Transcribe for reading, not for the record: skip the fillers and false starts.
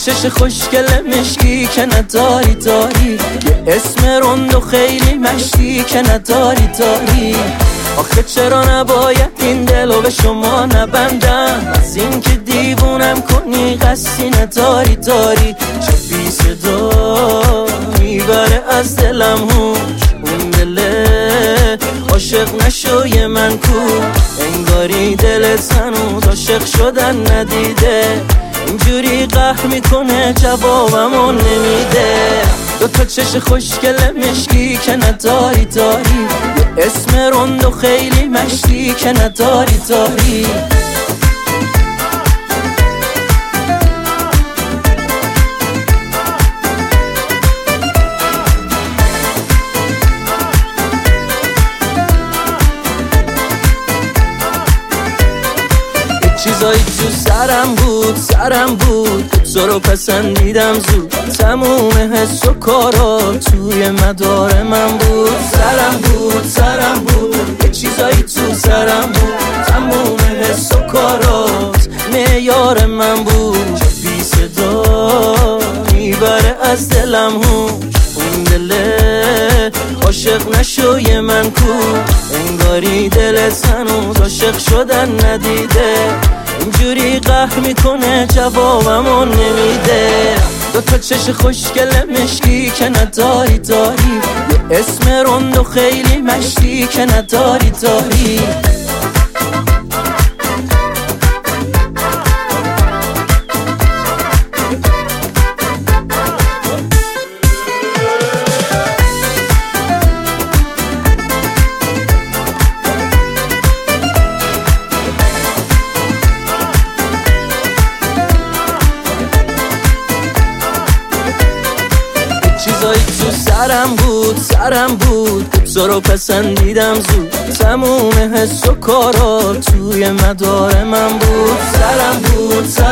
چش خوشگل مشکی که نداری داری، یه اسم رند و خیلی مشتی که نداری داری. آخه چرا نباید این دلو به شما نبندم؟ از این که دیوونم کنی قصدی نداری داری. چه بی صدا میبره از دلم هوش، اون دله عاشق نشوی من کو. انگاری دلت هنوز عاشق شدن ندیده، اینجوری قهر میکنه جوابمو نمیده. دوتا چش خوشگل مشکی که نداری داری، یه اسم رند و خیلی مشتی که نداری داری. چیزایی تو سرم بود تو رو پسندیدم زود. تموم حس و کارا توی مدار من بود. سرم بود یه چیزایی تو سرم بود. تموم حس و کارات معیار من بود. چه بی صدا میبره از دلم هوش، اون دله عاشق نشوی من کو. انگاری دلت هنوز عاشق شدن ندیده، اینجوری قهر میکنه جوابمو نمیده. دوتا چش خوشگل مشکی که نداری داری، یه اسم رند و خیلی مشتی که نداری داری. چیزایی تو سرم بود تو رو پسندیدم زود. تموم حس و کارا توی مدار من بود. سرم بود